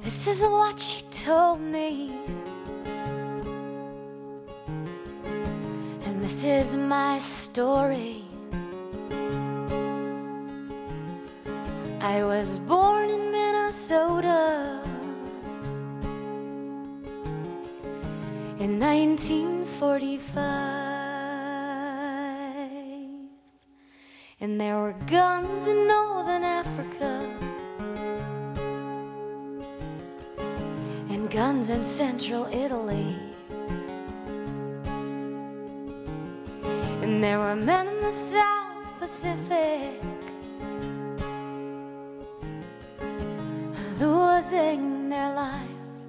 This is what she told me, and this is my story. I was born in Minnesota in 1945, and there were guns in northern Africa and guns in central Italy, and there were men in the South Pacific losing their lives.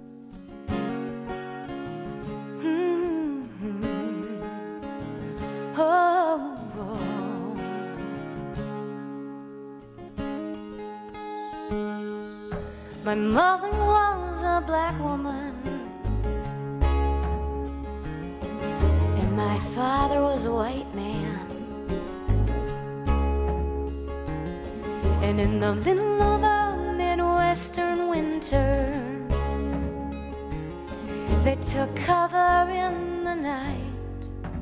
Oh, oh. My mother was a black woman, and my father was a white man. And in the middle of a Midwestern winter, they took cover in the night,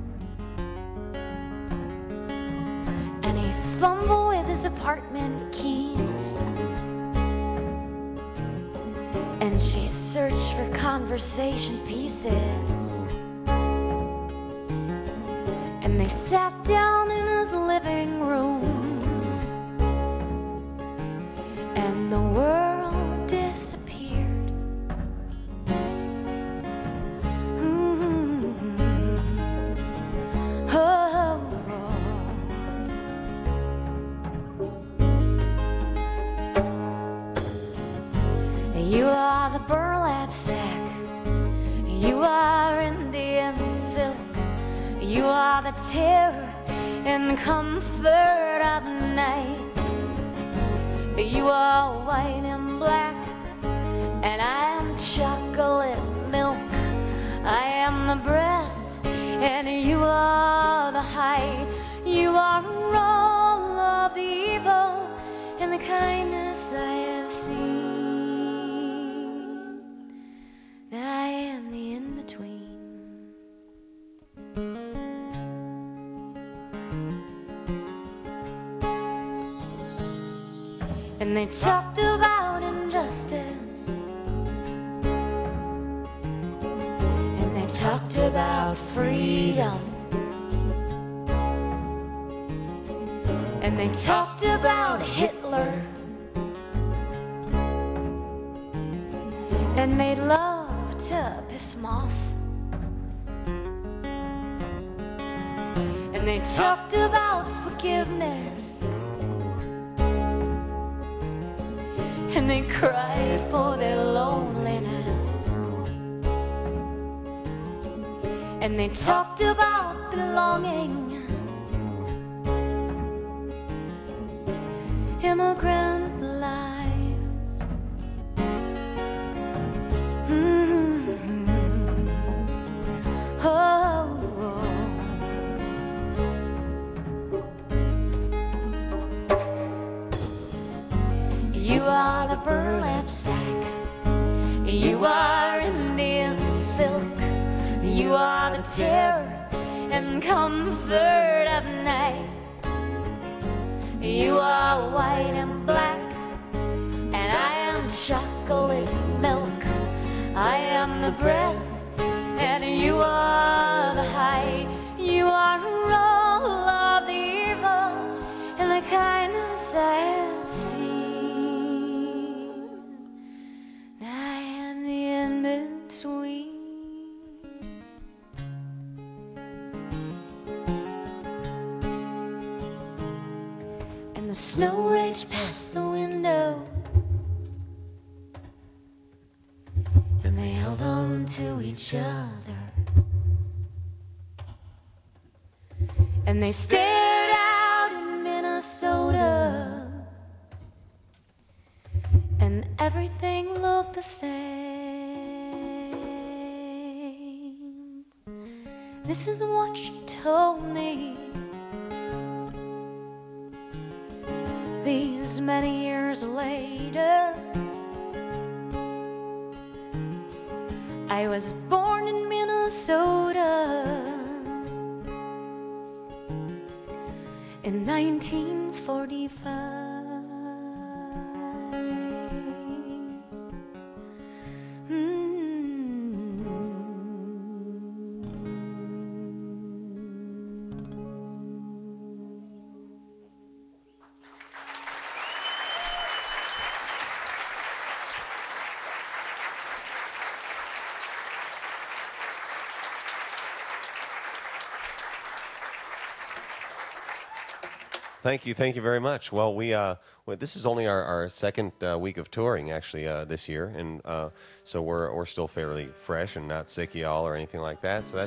and he fumbled with his apartment keys, and she searched for conversation pieces, and they sat down in his living room, and the world disappeared. Oh, you are the burlap sack, you are Indian silk, you are the terror and comfort of night. You are white and black, and I am chocolate milk. I am the breath, and you are the height. You are all of the evil and the kindness I have seen. I am the in-between. And they talked about injustice, and they talked about freedom, and they talked about Hitler, and made love to piss him off. And they talked about forgiveness, and they cried for their loneliness, and they talked about belonging, immigrant lives. Oh, you are the burlap sack, you are Indian silk, you are the terror and comfort of night. You are white and black, and I am chocolate milk. I am the breath, and you are the height. You are all of the evil and the kindness I have seen. I am the in-between. And the snow raged past the window, and they held on to each other, and they stared out in Minnesota, and everything looked the same. This is what she told me these many years later. I was born in Minnesota in 1945. Thank you very much. Well, this is only our second week of touring, actually, this year, and so we're still fairly fresh and not sick, y'all, or anything like that. So